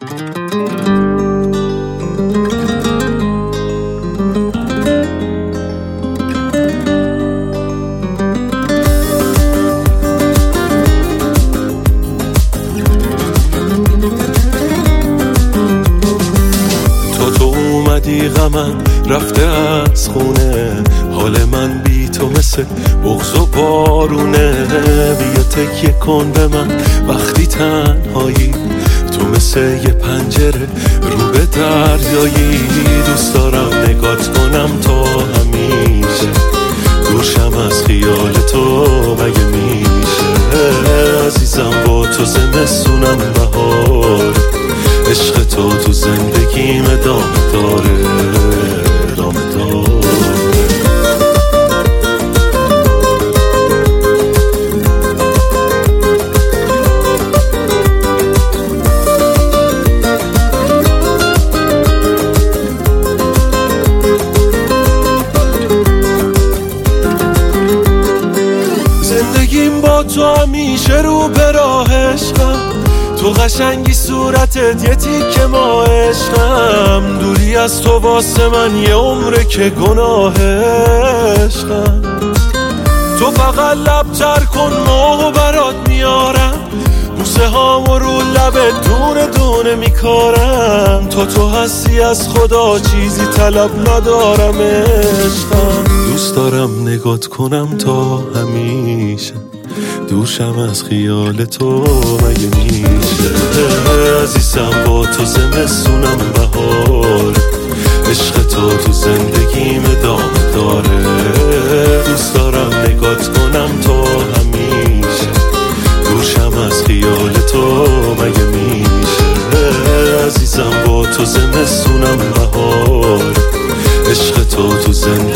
غمم رفته از خونه، حال من بی تو مثل بغض و بارونه. بیا تکیه کن به من وقتی تنهایی، تو مثل یه پنجره رو به دریایی. دوست دارم نگات کنم تا همیشه، دورشم از خیال تو مگه میشه. عزیزم با تو زمستونم بهار، عشق تو زندگیم ادامه داره، ادامه داره. زندگیم با تو همیشه رو به راه عشقم، تو قشنگی صورتت یه تیکه ما عشقم. دوری از تو واسه من یه عمره که گناه عشقم. تو فقط لب تر کن ماهو برات میارم، بوسه هامو رو لبت دونه دونه میکارم. تو هستی از خدا چیزی طلب ندارم عشقم. دوست دارم نگات کنم تا همیشه، دورشم از خیال تو مگه میشه. عزیزم با تو زمستونم بهار، عشق تو زندگیم ادامه داره. دوست دارم نگات کنم تا همیشه، دورشم از خیال تو مگه میشه. عزیزم با تو زمستونم بهار، عشق تو زندگیم